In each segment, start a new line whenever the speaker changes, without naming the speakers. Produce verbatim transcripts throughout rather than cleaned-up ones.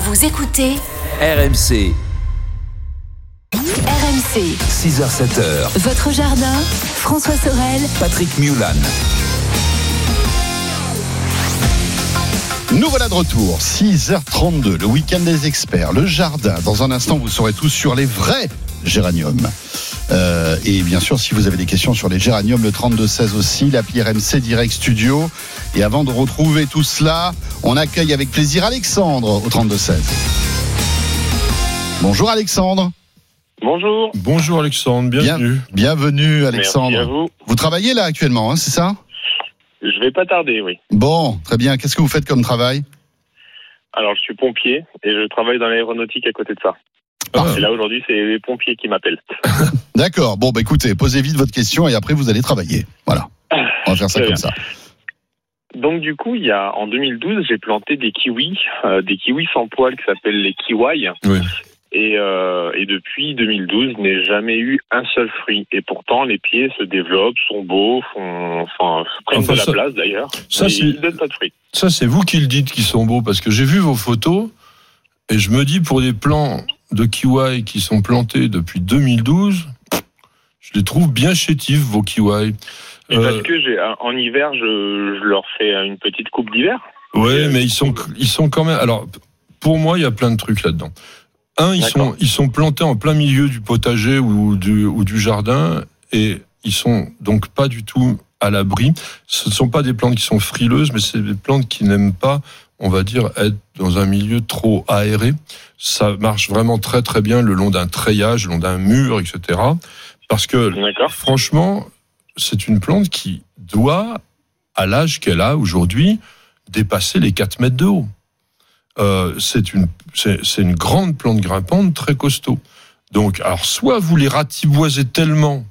Vous écoutez
R M C.
R M C.
six heures sept heures.
Votre jardin, François Sorel,
Patrick Mulan.
Nous voilà de retour, six heures trente-deux, le week-end des experts, le jardin. Dans un instant, vous saurez tous sur les vrais géraniums. Euh, et bien sûr, si vous avez des questions sur les géraniums, le trente-deux seize aussi, l'appli R M C Direct Studio. Et avant de retrouver tout cela, on accueille avec plaisir Alexandre au trente-deux seize. Bonjour Alexandre.
Bonjour.
Bonjour Alexandre, bienvenue.
Bien, bienvenue Alexandre.
Merci à vous.
Vous travaillez là actuellement, hein, c'est ça ?
Je vais pas tarder, oui.
Bon, très bien. Qu'est-ce que vous faites comme travail ?
Alors, je suis pompier et je travaille dans l'aéronautique à côté de ça.
Ah.
Et là, aujourd'hui, c'est les pompiers qui m'appellent.
D'accord. Bon, bah écoutez, posez vite votre question et après, vous allez travailler. Voilà. On va faire ça
Très
comme
bien.
ça.
Donc, du coup, il y a, en deux mille douze, j'ai planté des kiwis, euh, des kiwis sans poils qui s'appellent les kiwai.
Oui.
Et, euh, et depuis deux mille douze, je n'ai jamais eu un seul fruit. Et pourtant, les pieds se développent, sont beaux, font, enfin, prennent
Enfin,
de la
ça-
place d'ailleurs.
ça,
mais
c'est-
ils ne donnent pas de fruits.
Ça, c'est vous qui le dites qu'ils sont beaux, parce que j'ai vu vos photos, et je me dis, pour des plants de kiwai qui sont plantés depuis deux mille douze, je les trouve bien chétifs, vos kiwai.
Et
Euh,
parce que j'ai, en hiver, je, je leur fais une petite coupe d'hiver.
ouais, mais ils sont, ils sont quand même... Alors, pour moi, il y a plein de trucs là-dedans. Un, ils
D'accord.
sont, ils sont plantés en plein milieu du potager ou du, ou du jardin, et ils sont donc pas du tout à l'abri. Ce ne sont pas des plantes qui sont frileuses, mais c'est des plantes qui n'aiment pas, on va dire, être dans un milieu trop aéré. Ça marche vraiment très très bien le long d'un treillage, le long d'un mur, et cetera. Parce que,
D'accord.
franchement, c'est une plante qui doit, à l'âge qu'elle a aujourd'hui, dépasser les quatre mètres de haut. Euh, c'est une, c'est, c'est une grande plante grimpante très costaud. Donc, alors, soit vous les ratiboisez tellement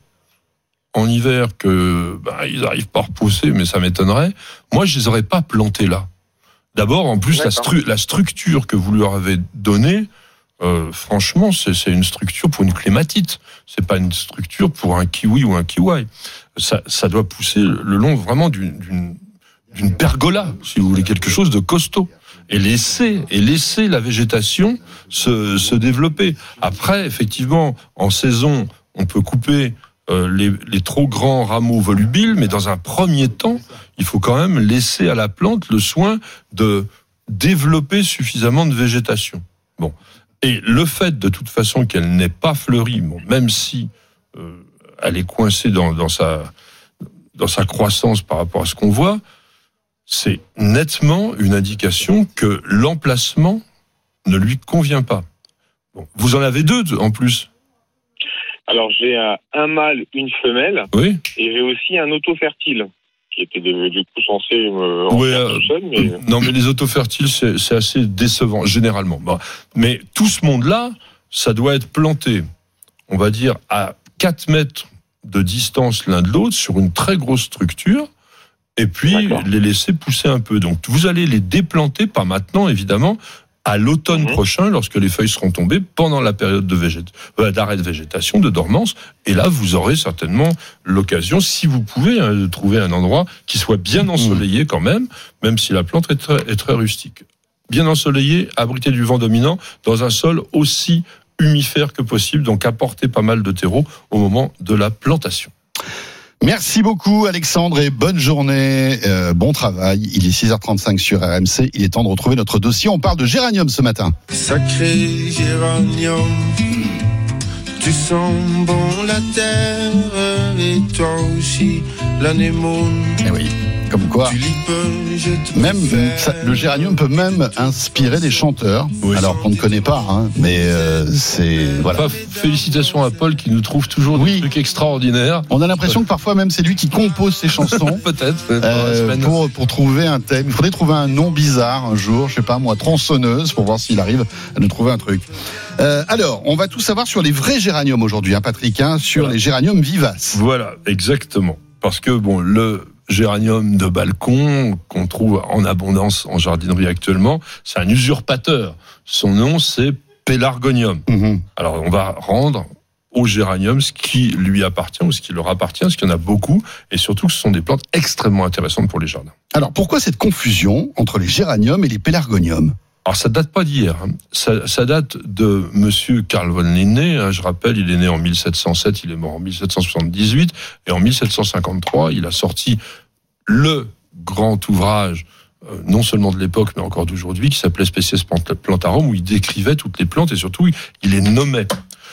en hiver que bah, ils n'arrivent pas à repousser, mais ça m'étonnerait. Moi, je les aurais pas plantés là. D'abord, en plus, la,
D'accord.
stru- la structure que vous leur avez donnée, euh, franchement, c'est, c'est une structure pour une clématite. C'est pas une structure pour un kiwi ou un kiwai. Ça, ça doit pousser le long vraiment d'une, d'une, d'une pergola, si vous voulez, quelque chose de costaud. Et laisser, et laisser la végétation se, se développer. Après, effectivement, en saison, on peut couper euh, les, les trop grands rameaux volubiles, mais dans un premier temps, il faut quand même laisser à la plante le soin de développer suffisamment de végétation. Bon. Et le fait, de toute façon, qu'elle n'ait pas fleuri, bon, même si euh, elle est coincée dans, dans sa, dans sa croissance par rapport à ce qu'on voit, c'est nettement une indication que l'emplacement ne lui convient pas. Bon, vous en avez deux en plus.
Alors, j'ai un, un mâle, une femelle,
Oui.
et j'ai aussi un auto-fertile, qui était de- du coup censé me en
Oui,
faire
euh,
tout seul, mais
Non, mais les autofertiles, c'est, c'est assez décevant, généralement. Bon. Mais tout ce monde-là, ça doit être planté, on va dire, à quatre mètres de distance l'un de l'autre, sur une très grosse structure, et puis
D'accord.
les laisser pousser un peu. Donc, vous allez les déplanter, pas maintenant, évidemment, à l'automne
Mhm.
prochain, lorsque les feuilles seront tombées, pendant la période de végét... euh, d'arrêt de végétation, de dormance. Et là, vous aurez certainement l'occasion, si vous pouvez, hein, de trouver un endroit qui soit bien ensoleillé quand même, même si la plante est très, est très rustique. Bien ensoleillé, abrité du vent dominant, dans un sol aussi humifère que possible, donc apporter pas mal de terreau au moment de la plantation.
Merci beaucoup Alexandre et bonne journée, euh, bon travail. Il est six heures trente-cinq sur R M C, il est temps de retrouver notre dossier. On parle de géranium ce matin.
Sacré géranium, tu sens bon la terre et toi aussi l'anémone.
Eh oui, comme quoi,
Tulipe, je te
même
préfère.
ça, le géranium peut même inspirer des chanteurs,
Oui.
alors qu'on ne connaît pas, hein, mais euh, c'est voilà.
Enfin, félicitations à Paul qui nous trouve toujours
Oui.
des trucs extraordinaires.
On a l'impression que parfois même c'est lui qui compose ses chansons.
Peut-être.
Euh,
pendant la semaine.
pour, pour trouver un thème. Il faudrait trouver un nom bizarre un jour, je sais pas moi, tronçonneuse, pour voir s'il arrive à nous trouver un truc. Euh, alors, on va tout savoir sur les vrais géraniums aujourd'hui, hein, Patrick, hein, sur
Voilà.
les géraniums vivaces.
Voilà, exactement. Parce que bon, le géranium de balcon qu'on trouve en abondance en jardinerie actuellement, c'est un usurpateur. Son nom, c'est pélargonium.
Mhm.
Alors, on va rendre au géranium ce qui lui appartient ou ce qui leur appartient, parce qu'il y en a beaucoup, et surtout que ce sont des plantes extrêmement intéressantes pour les jardins.
Alors, pourquoi cette confusion entre les géraniums et les pélargoniums ?
Alors ça date pas d'hier, hein. ça, ça date de Monsieur Carl von Linné. Hein, je rappelle, il est né en mille sept cent sept, il est mort en mille sept cent soixante-dix-huit, et en mille sept cent cinquante-trois, il a sorti le grand ouvrage, euh, non seulement de l'époque, mais encore d'aujourd'hui, qui s'appelait Species Plantarum, où il décrivait toutes les plantes et surtout il les nommait.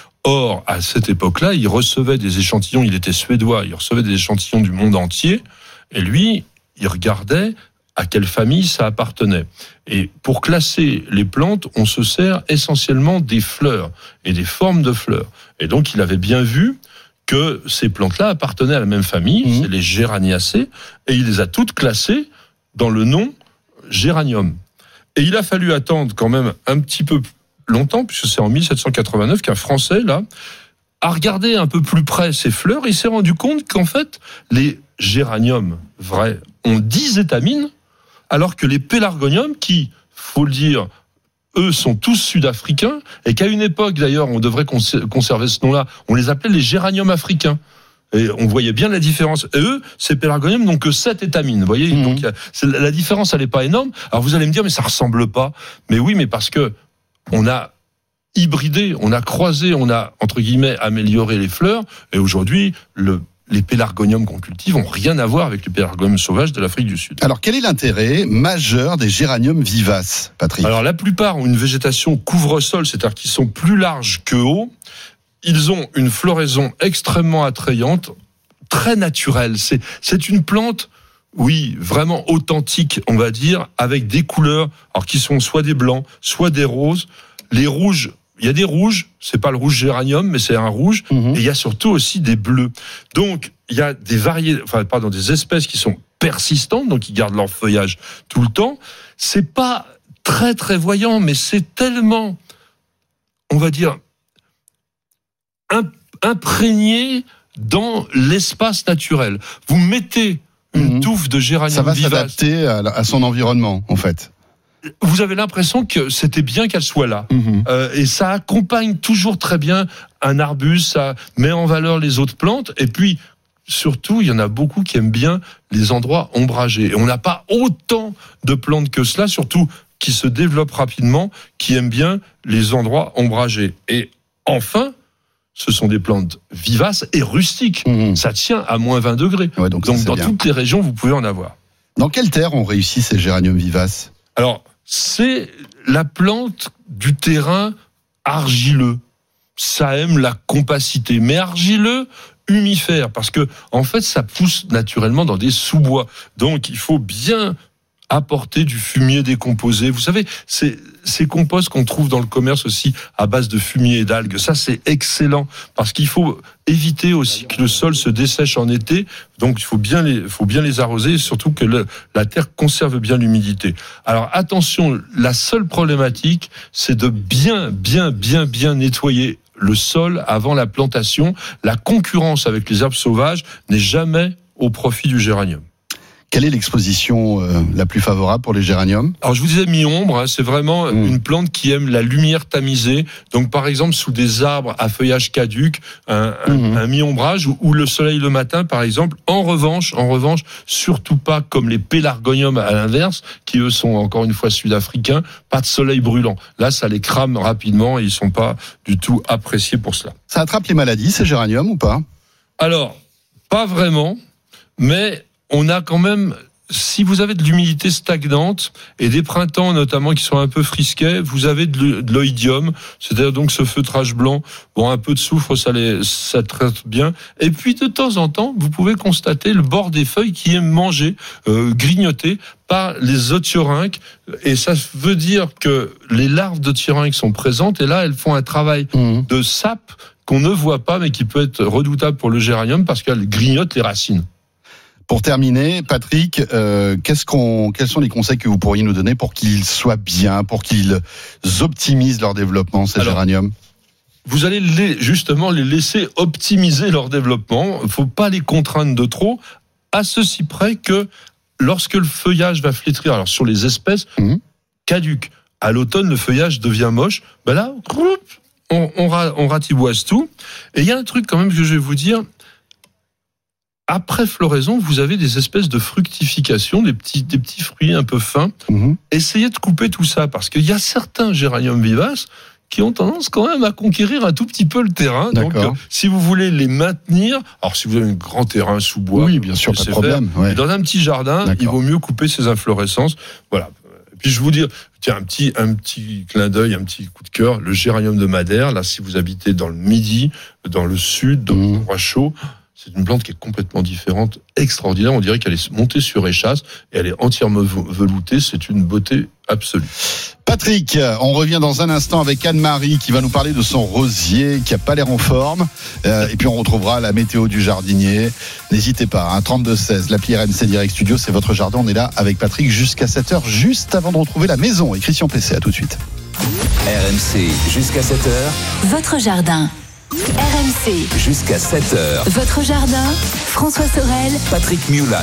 Or, à cette époque-là, il recevait des échantillons, il était suédois, il recevait des échantillons du monde entier, et lui, il regardait à quelle famille ça appartenait. Et pour classer les plantes, on se sert essentiellement des fleurs et des formes de fleurs. Et donc, il avait bien vu que ces plantes-là appartenaient à la même famille, mmh. c'est les Géraniacées, et il les a toutes classées dans le nom géranium. Et il a fallu attendre quand même un petit peu longtemps, puisque c'est en mille sept cent quatre-vingt-neuf qu'un Français, là, a regardé un peu plus près ces fleurs, et il s'est rendu compte qu'en fait, les géraniums vrais ont dix étamines, alors que les pélargoniums, qui, faut le dire, eux sont tous sud-africains, et qu'à une époque, d'ailleurs, on devrait conserver ce nom-là, on les appelait les géraniums africains. Et on voyait bien la différence. Et eux, ces pélargoniums n'ont que sept étamines. Vous voyez, mmh. donc la différence, elle n'est pas énorme. Alors vous allez me dire, mais ça ressemble pas. Mais oui, mais parce que on a hybridé, on a croisé, on a, entre guillemets, amélioré les fleurs, et aujourd'hui, le les pélargoniums qu'on cultive n'ont rien à voir avec les pélargoniums sauvages de l'Afrique du Sud.
Alors, quel est l'intérêt majeur des géraniums vivaces, Patrick ?
Alors, la plupart ont une végétation couvre-sol, c'est-à-dire qu'ils sont plus larges que hauts. Ils ont une floraison extrêmement attrayante, très naturelle. C'est, c'est une plante, oui, vraiment authentique, on va dire, avec des couleurs, alors qui sont soit des blancs, soit des roses. Les rouges, il y a des rouges, c'est pas le rouge géranium, mais c'est un rouge, mmh. et il y a surtout aussi des bleus. Donc, il y a des variétés, enfin, pardon, des espèces qui sont persistantes, donc qui gardent leur feuillage tout le temps. C'est pas très, très voyant, mais c'est tellement, on va dire, imprégné dans l'espace naturel. Vous mettez une mmh. touffe de géranium
ça va
vivace,
s'adapter à, à son environnement, en fait.
Vous avez l'impression que c'était bien qu'elle soit là. Mmh. Euh, et ça accompagne toujours très bien un arbuste, ça met en valeur les autres plantes. Et puis, surtout, il y en a beaucoup qui aiment bien les endroits ombragés. Et on n'a pas autant de plantes que cela, surtout qui se développent rapidement, qui aiment bien les endroits ombragés. Et enfin, ce sont des plantes vivaces et rustiques. Mmh. Ça tient à moins vingt degrés. Ouais, donc, donc dans bien. Toutes les régions, vous pouvez en avoir.
Dans quelle terre on réussit ces géraniums vivaces ?
Alors, c'est la plante du terrain argileux. Ça aime la compacité, mais argileux, humifère, parce que en fait, ça pousse naturellement dans des sous-bois. Donc, il faut bien apporter du fumier décomposé. Vous savez, c'est ces composts qu'on trouve dans le commerce aussi à base de fumier et d'algues. Ça, c'est excellent parce qu'il faut éviter aussi que le sol se dessèche en été. Donc, il faut bien les, faut bien les arroser et surtout que le, la terre conserve bien l'humidité. Alors, attention, la seule problématique, c'est de bien, bien, bien, bien nettoyer le sol avant la plantation. La concurrence avec les herbes sauvages n'est jamais au profit du géranium.
Quelle est l'exposition euh, la plus favorable pour les géraniums ?
Alors je vous disais mi-ombre, hein, c'est vraiment mmh. une plante qui aime la lumière tamisée. Donc par exemple sous des arbres à feuillage caduc, un, mmh. un, un mi-ombrage ou, ou le soleil le matin par exemple. En revanche, en revanche, surtout pas comme les pélargoniums à l'inverse, qui eux sont encore une fois sud-africains, pas de soleil brûlant. Là, ça les crame rapidement et ils sont pas du tout appréciés pour cela.
Ça attrape les maladies ces géraniums ou pas ?
Alors pas vraiment, mais on a quand même, si vous avez de l'humidité stagnante et des printemps notamment qui sont un peu frisquets, vous avez de l'oïdium, c'est-à-dire donc ce feutrage blanc. Bon, un peu de soufre, ça les, ça traite bien. Et puis de temps en temps, vous pouvez constater le bord des feuilles qui est mangé, euh, grignoté par les otiorynques. Et ça veut dire que les larves d'otiorynques sont présentes et là, elles font un travail mmh. de sape qu'on ne voit pas, mais qui peut être redoutable pour le géranium parce qu'elles grignotent les racines.
Pour terminer, Patrick, euh, qu'est-ce qu'on, quels sont les conseils que vous pourriez nous donner pour qu'ils soient bien, pour qu'ils optimisent leur développement, ces Alors, géraniums ?
Vous allez les, justement les laisser optimiser leur développement. Il ne faut pas les contraindre de trop, à ceci près que lorsque le feuillage va flétrir, alors sur les espèces mmh. caduques, à l'automne, le feuillage devient moche, ben là, on, on, on ratiboise tout. Et il y a un truc quand même que je vais vous dire. après floraison, vous avez des espèces de fructification, des petits, des petits fruits un peu fins.
Mmh.
Essayez de couper tout ça, parce qu'il y a certains géraniums vivaces qui ont tendance quand même à conquérir un tout petit peu le terrain.
D'accord.
Donc, euh, si vous voulez les maintenir, alors si vous avez un grand terrain sous bois,
Oui, bien sûr, pas de
c'est
problème.
faire,
Ouais.
mais dans un petit jardin,
D'accord.
il vaut mieux couper ces inflorescences. Voilà. Et puis je vous dis, tiens, un petit, un petit clin d'œil, un petit coup de cœur, le géranium de Madère. Là, si vous habitez dans le Midi, dans le Sud, dans
Mmh.
le endroit chaud, c'est une plante qui est complètement différente, extraordinaire. On dirait qu'elle est montée sur échasse et elle est entièrement veloutée. C'est une beauté absolue.
Patrick, on revient dans un instant avec Anne-Marie qui va nous parler de son rosier qui a pas l'air en forme. Euh, et puis on retrouvera la météo du jardinier. N'hésitez pas, hein, trente-deux seize, l'appli R M C Direct Studio, c'est votre jardin. On est là avec Patrick jusqu'à sept heures, juste avant de retrouver la maison. Et Christian P C, à tout de suite.
R M C jusqu'à sept heures,
Votre jardin. R M C.
jusqu'à sept heures.
Votre jardin. François Sorel.
Patrick Mulan.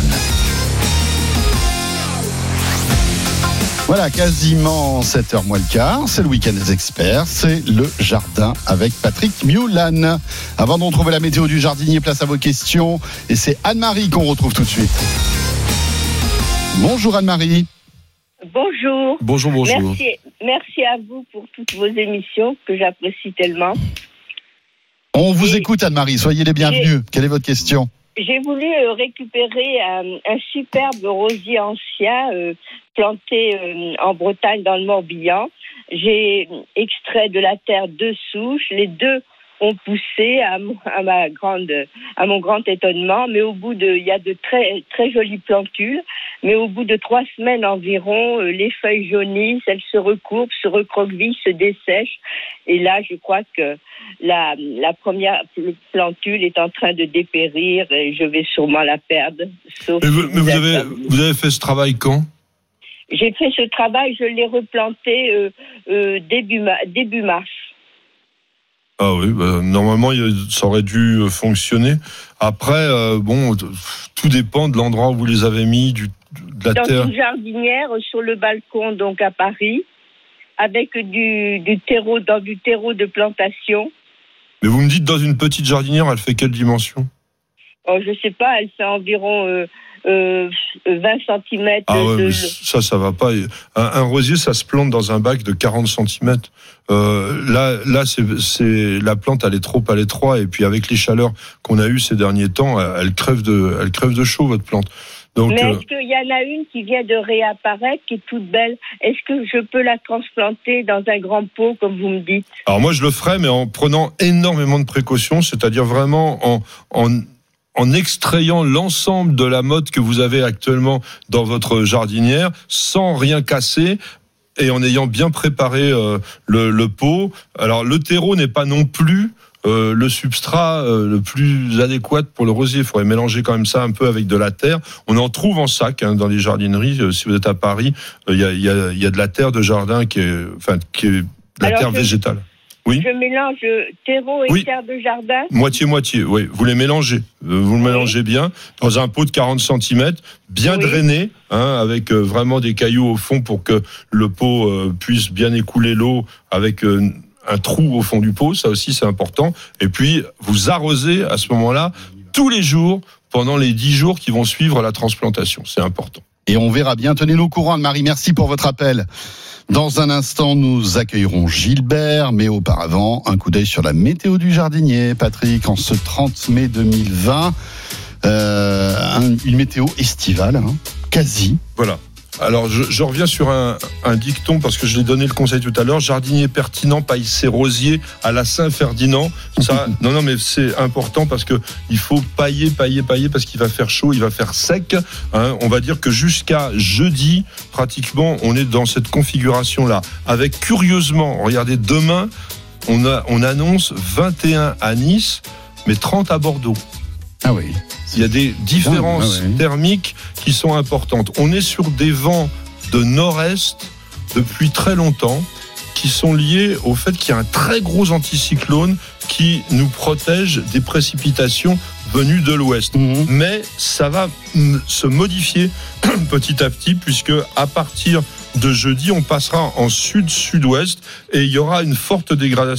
Voilà, quasiment sept heures moins le quart. C'est le week-end des experts. C'est le jardin avec Patrick Mulan. Avant de retrouver la météo du jardinier, place à vos questions. Et c'est Anne-Marie qu'on retrouve tout de suite. Bonjour Anne-Marie.
Bonjour.
Bonjour, bonjour.
Merci, merci à vous pour toutes vos émissions que j'apprécie tellement.
On vous
Et-
écoute Anne-Marie, soyez les bienvenus. Quelle est votre question ?
J'ai voulu euh, récupérer un, un superbe rosier ancien euh, planté euh, en Bretagne dans le Morbihan. J'ai extrait de la terre deux souches. Les deux ont poussé à, mon- à ma grande, à mon grand étonnement. Mais au bout de, il y a de très très jolies plantules. Mais au bout de trois semaines environ, euh, les feuilles jaunissent, elles se recourbent, se recroquevillent, se dessèchent. Et là, je crois que la, la première plantule est en train de dépérir et je vais sûrement la perdre. Sauf
Mais vous,
si
mais vous
êtes
avez,
amis.
vous avez fait ce travail quand ?
J'ai fait ce travail, je l'ai replanté euh, euh, début, ma- début mars.
Ah oui, bah, normalement, il- ça aurait dû euh, fonctionner. Après, euh, bon, t- tout dépend de l'endroit où vous les avez mis, du, de la
Dans
terre.
une jardinière sur le balcon, donc à Paris, avec du, du terreau, dans du terreau de plantation.
Mais vous me dites, dans une petite jardinière, elle fait quelle dimension ?
Oh, je sais pas, elle fait environ euh, euh, vingt centimètres
Ah ouais,
de...
mais ça, ça va pas. Un, un rosier, ça se plante dans un bac de quarante centimètres. Euh, là, là, c'est, c'est la plante, elle est trop à l'étroit. Et puis avec les chaleurs qu'on a eues ces derniers temps, elle, elle crève de, elle crève de chaud votre plante. Donc,
Mais
euh,
est-ce qu'il y en a une qui vient de réapparaître, qui est toute belle? Est-ce que je peux la transplanter dans un grand pot, comme vous me dites?
alors moi, je le ferais, mais en prenant énormément de précautions, c'est-à-dire vraiment en, en en extrayant l'ensemble de la motte que vous avez actuellement dans votre jardinière, sans rien casser, et en ayant bien préparé euh, le, le pot. Alors le terreau n'est pas non plus euh, le substrat euh, le plus adéquat pour le rosier. Il faudrait mélanger quand même ça un peu avec de la terre. On en trouve en sac hein, dans les jardineries. Euh, si vous êtes à Paris, il euh, y, y, a, y a de la terre de jardin qui est, enfin, qui est de la
Alors,
terre
je-
végétale. Oui.
Je mélange terreau et
Oui.
terre de jardin?
Moitié-moitié, oui. Vous les mélangez. Euh, Vous le mélangez bien dans un pot de quarante centimètres, bien
Oui.
drainé, hein, avec euh, vraiment des cailloux au fond pour que le pot euh, puisse bien écouler l'eau avec euh, un trou au fond du pot. Ça aussi, c'est important. Et puis, vous arrosez à ce moment-là tous les jours pendant les dix jours qui vont suivre la transplantation. C'est important.
Et on verra bien. Tenez-nous au courant, Anne-Marie. Merci pour votre appel. Dans un instant, nous accueillerons Gilbert, mais auparavant, un coup d'œil sur la météo du jardinier. Patrick, en ce trente mai deux mille vingt, euh, un- une météo estivale, hein, quasi.
Voilà. Alors, je, je reviens sur un, un dicton parce que je l'ai donné le conseil tout à l'heure. Jardinier pertinent paille ses rosiers à la Saint-Ferdinand. Ça, non, non, mais c'est important parce que il faut pailler, pailler, pailler parce qu'il va faire chaud, il va faire sec. Hein. On va dire que jusqu'à jeudi, pratiquement, on est dans cette configuration-là. Avec curieusement, regardez, demain, on a, on annonce vingt et un à Nice, mais trente à Bordeaux.
Ah oui.
Il y a des différences
Ah ouais.
thermiques qui sont importantes. On est sur des vents de nord-est depuis très longtemps qui sont liés au fait qu'il y a un très gros anticyclone qui nous protège des précipitations venues de l'ouest.
Mmh.
Mais ça va mm, se modifier petit à petit puisque à partir de jeudi, on passera en sud-sud-ouest et il y aura une forte dégradation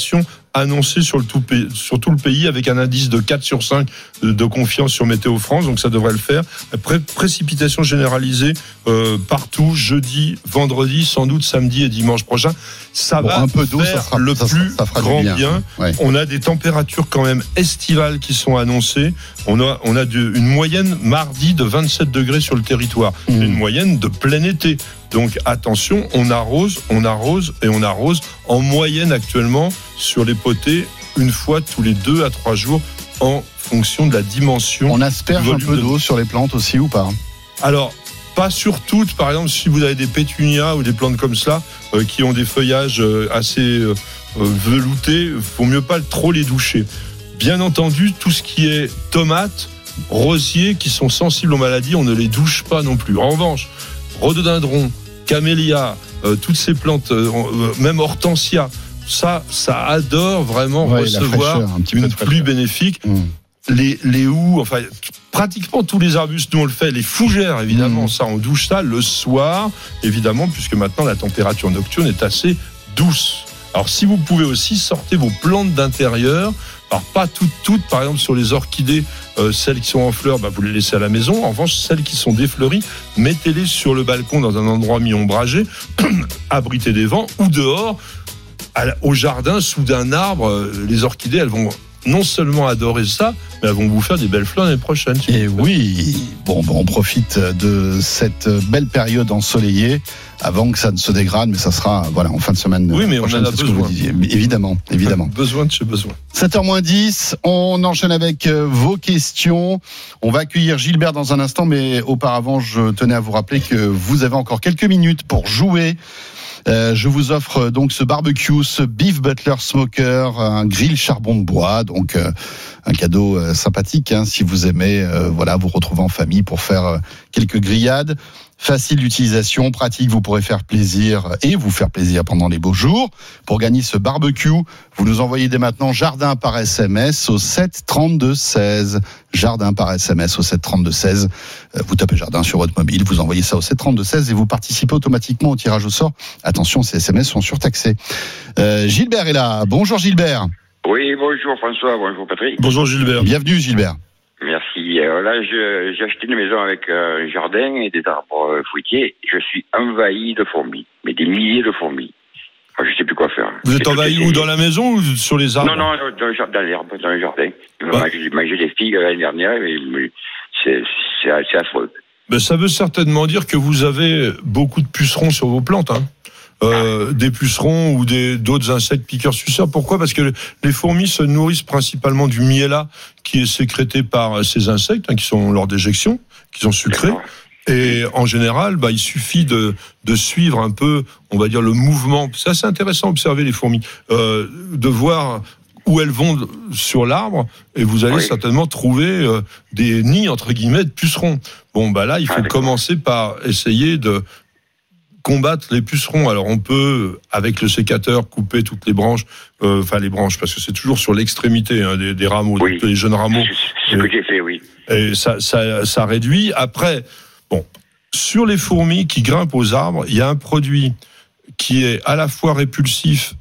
annoncé sur, le tout pays, sur tout le pays avec un indice de quatre sur cinq de, de confiance sur Météo France, donc ça devrait le faire. Pré- précipitation généralisée euh, partout, jeudi, vendredi, sans doute samedi et dimanche prochain. Ça
Bon,
va
un peu d'eau,
faire
ça fera,
le
ça,
plus
ça fera
grand
du bien.
bien.
Ouais.
On a des températures quand même estivales qui sont annoncées. On a, on a de, une moyenne mardi de vingt-sept degrés sur le territoire.
Mmh.
Une moyenne de plein été. Donc attention, on arrose, on arrose et on arrose en moyenne actuellement sur les potées une fois tous les deux à trois jours en fonction de la dimension.
On asperge un peu
de...
d'eau sur les plantes aussi ou pas?
Alors, pas sur toutes. Par exemple, si vous avez des pétunias ou des plantes comme ça euh, qui ont des feuillages euh, assez euh, veloutés, il faut mieux pas trop les doucher. Bien entendu, tout ce qui est tomates, rosiers qui sont sensibles aux maladies, on ne les douche pas non plus. En revanche, rhododendron, camélia, euh, toutes ces plantes, euh, même hortensia, ça, ça adore vraiment
Ouais,
recevoir
fraîcheur, un petit peu
une
de
pluie
fraîcheur.
bénéfique.
Mmh.
Les, les houx, enfin, pratiquement tous les arbustes, nous on le fait. Les fougères, évidemment,
Mmh.
ça, on douche ça le soir, évidemment, puisque maintenant la température nocturne est assez douce. Alors, si vous pouvez aussi, sortez vos plantes d'intérieur. Alors, pas toutes, toutes, par exemple, sur les orchidées, euh, celles qui sont en fleurs, bah, vous les laissez à la maison. En revanche, celles qui sont défleuries, mettez-les sur le balcon dans un endroit mi-ombragé, abritez des vents, ou dehors, à la- au jardin, sous d'un arbre. Euh, les orchidées, elles vont non seulement adorer ça, mais elles vont vous faire des belles fleurs l'année prochaine. si
Et
vous voulez.
oui, bon, ben, on profite de cette belle période ensoleillée avant que ça ne se dégrade, mais ça sera voilà, en fin de semaine.
Oui, mais on
prochaine,
en a
c'est ce que vous
besoin.
disiez. Mais évidemment, évidemment.
Besoin de chez besoin.
sept heures moins dix, on enchaîne avec euh, vos questions. On va accueillir Gilbert dans un instant, mais auparavant, je tenais à vous rappeler que vous avez encore quelques minutes pour jouer. Euh, je vous offre donc ce barbecue, ce beef butler smoker, un grill charbon de bois, donc euh, un cadeau euh, sympathique hein, si vous aimez euh, voilà, vous retrouver en famille pour faire euh, quelques grillades. Facile d'utilisation, pratique, vous pourrez faire plaisir et vous faire plaisir pendant les beaux jours. Pour gagner ce barbecue, vous nous envoyez dès maintenant jardin par S M S au sept trente-deux seize. Jardin par S M S au sept trente-deux seize. Vous tapez jardin sur votre mobile, vous envoyez ça au sept trente-deux seize et vous participez automatiquement au tirage au sort. Attention, ces S M S sont surtaxés. Euh, Gilbert est là. Bonjour Gilbert.
Oui, bonjour François, bonjour Patrick.
Bonjour Gilbert.
Bienvenue Gilbert.
Merci. Alors là, je, j'ai acheté une maison avec euh, un jardin et des arbres euh, fruitiers. Je suis envahi de fourmis, mais des milliers de fourmis. Alors, je sais plus quoi faire.
Vous êtes
J'ai tout
envahi
essayé.
où, dans la maison ou sur les arbres?
Non, non, dans, le jardin, dans l'herbe, dans le jardin.
Ouais.
J'ai mangé des figues l'année dernière, mais, mais c'est, c'est, c'est affreux.
Ben, ça veut certainement dire que vous avez beaucoup de pucerons sur vos plantes, hein. Euh, des pucerons ou des, d'autres insectes piqueurs suceurs. Pourquoi? Parce que les fourmis se nourrissent principalement du miella qui est sécrété par ces insectes, hein, qui sont lors d'éjection, qui sont sucrés.
D'accord.
Et en général, bah, il suffit de, de suivre un peu, on va dire, le mouvement. C'est assez intéressant d'observer les fourmis, euh, de voir où elles vont sur l'arbre, et vous allez
Oui.
certainement trouver euh, des nids, entre guillemets, de pucerons. Bon, bah là, il faut
Ah, d'accord.
commencer par essayer de combattre les pucerons. Alors, on peut, avec le sécateur, couper toutes les branches, euh, enfin les branches, parce que c'est toujours sur l'extrémité hein, des, des rameaux,
Oui.
des jeunes rameaux.
C'est ce que j'ai fait, oui.
Et ça, ça, ça réduit. Après, bon, sur les fourmis qui grimpent aux arbres, il y a un produit qui est à la fois répulsif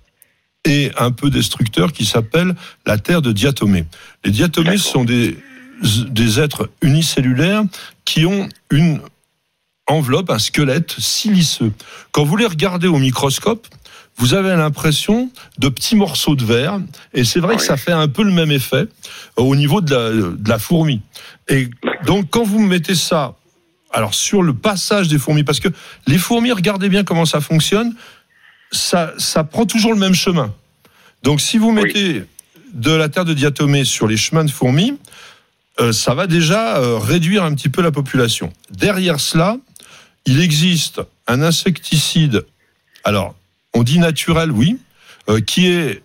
et un peu destructeur qui s'appelle la terre de diatomée. Les diatomées
D'accord.
sont des, des êtres unicellulaires qui ont une enveloppe, un squelette siliceux. Quand vous les regardez au microscope, vous avez l'impression de petits morceaux de verre, et c'est vrai
Oui.
que ça fait un peu le même effet au niveau de la, de la fourmi. Et donc, quand vous mettez ça, alors sur le passage des fourmis, parce que les fourmis, regardez bien comment ça fonctionne, ça, ça prend toujours le même chemin. Donc, si vous mettez de la terre de diatomée sur les chemins de fourmis, euh, ça va déjà euh, réduire un petit peu la population. Derrière cela, il existe un insecticide, alors on dit naturel, oui, euh, qui est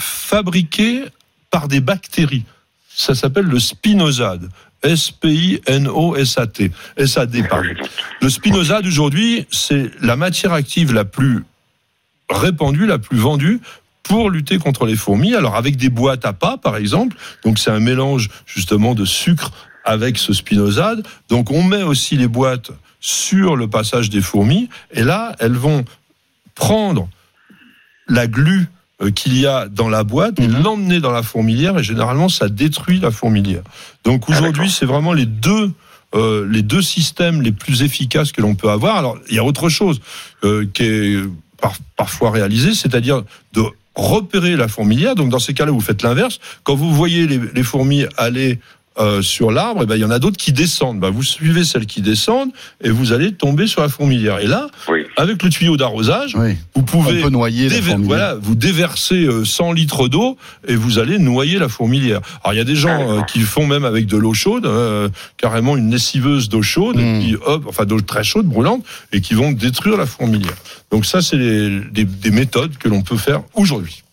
fabriqué par des bactéries. Ça s'appelle le spinosade. S P I N O S A T. S A D, pardon. Le spinosade, aujourd'hui, c'est la matière active la plus répandue, la plus vendue pour lutter contre les fourmis. Alors, avec des boîtes à pas, par exemple. Donc, c'est un mélange, justement, de sucre avec ce spinosade. Donc, on met aussi les boîtes sur le passage des fourmis. Et là, elles vont prendre la glu euh, qu'il y a dans la boîte et
Mmh.
l'emmener dans la fourmilière, et généralement ça détruit la fourmilière. Donc aujourd'hui, c'est vraiment les deux euh, les deux systèmes les plus efficaces que l'on peut avoir. Alors il y a autre chose euh, qui est par, parfois réalisé, c'est-à-dire de repérer la fourmilière. Donc dans ces cas-là, vous faites l'inverse. Quand vous voyez les, les fourmis aller Euh, sur l'arbre, et ben il y en a d'autres qui descendent. Ben, vous suivez celles qui descendent et vous allez tomber sur la fourmilière. Et là,
Oui.
avec le tuyau d'arrosage,
Oui.
vous pouvez
On peut noyer la
déver-
fourmilière.
voilà, vous déversez euh, cent litres d'eau et vous allez noyer la fourmilière. Alors il y a des gens euh, qui le font même avec de l'eau chaude, euh, carrément une lessiveuse d'eau chaude,
Mmh.
et puis, hop, enfin d'eau très chaude, brûlante, et qui vont détruire la fourmilière. Donc ça, c'est les- des, des méthodes que l'on peut faire aujourd'hui.